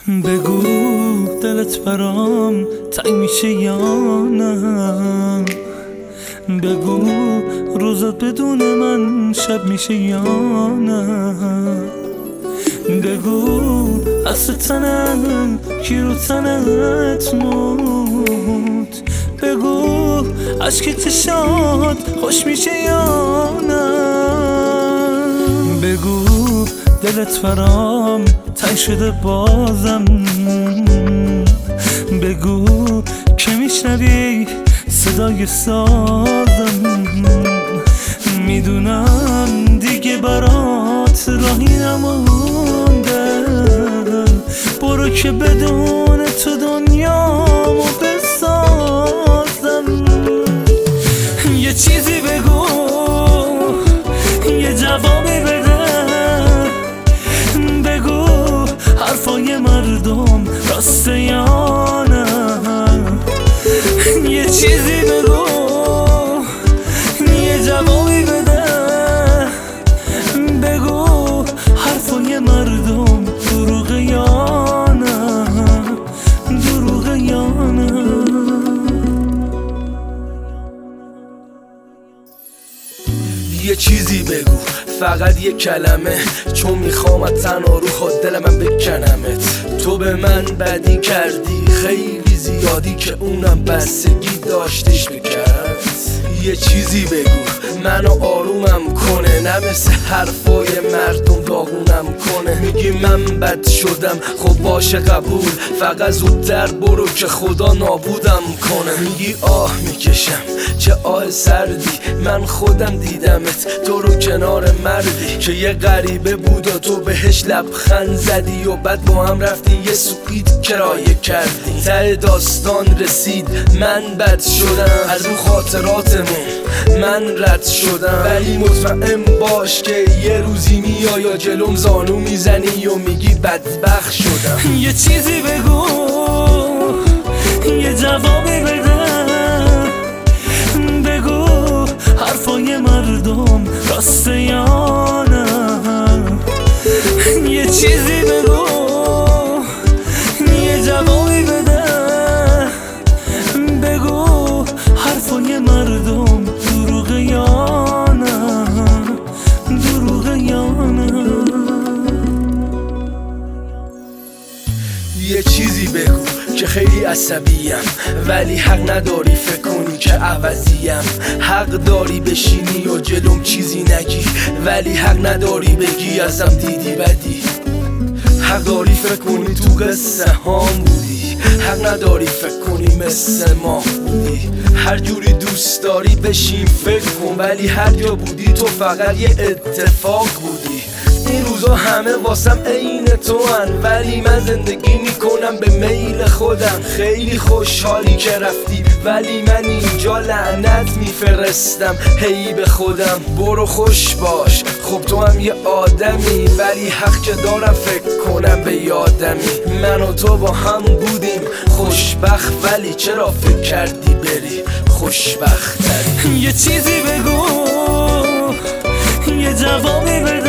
بگو دلت برام تنگ میشه یا نه؟ بگو روزت بدون من شب میشه یا نه؟ بگو حس تنم کی رو تنت موت؟ بگو عشق چشات خوش میشه یا نه؟ بگو دلت برام تنگ شده بازم. بگو که میشنوی صدای سازم. میدونم دیگه برات راهی نمونده، برو که بدون تو دنیامو بسازم. یه چیزی بگو، یه جوابی بده. بگو حرفای مردم راسته یا نه؟ یه چیزی بگو، یه جوابی بده. بگو حرفای مردم دروغه یا نه؟ دروغه یا نه؟ یه چیزی بگو، فقط یه کلمه، چون میخوام از تنها رو خود دل من بکنمت. تو به من بدی کردی خیلی زیادی که اونم بستگی داشتش بکرد. یه چیزی بگو منو آرومم کنه، نه مثل حرفای مردم داغونم کنه. میگی من بد شدم، خب باشه قبول، فقط زودتر برو که خدا نابودم کنه. میگی آه میکشم، چه آه سردی، من خودم دیدمت تو رو کنار مردی که یه غریبه بود و تو بهش لبخند زدی و بعد با هم رفتین یه سوئیت کرایه کردی. ته داستان رسید من بد شدم، از اون خاطراتمون من رد شدم. ولی مطمئن باش که یه روزی میای یا جلوم زانو میزنی و میگی بدبخت شدم. یه چیزی بگو، یه جوابی بده. بگو حرفای مردم راسته یا نه؟ یه چیزی بگو، یه جوابی بده. بگو حرفای مردم دروغه یا نه؟ دروغه یا نه؟ یه چیزی بگو که خیلی عصبیم، ولی حق نداری فکر کنی که عوضیم. حق داری بشینی و جلوم چیزی نگی، ولی حق نداری بگی ازم دیدی بدی. حق داری فکر کنی تو قصه هام بودی، حق نداری فکر کنی مثل ما بودی. هر جوری دوست داری بشین فکر کن، ولی هر جا بودی تو فقط یه اتفاق بودی. این روزا همه واسم عین تو هن، ولی من زندگی میکنم به میل خودم. خیلی خوشحالی که رفتی، ولی من اینجا لعنت میفرستم هی به خودم. برو خوش باش، خب تو هم یه آدمی، ولی حق که دارم فکر کنم به یادمی. من و تو با هم بودیم خوشبخت، ولی چرا فکر کردی بری خوشبخت تری؟ یه چیزی بگو، یه جوابی بده.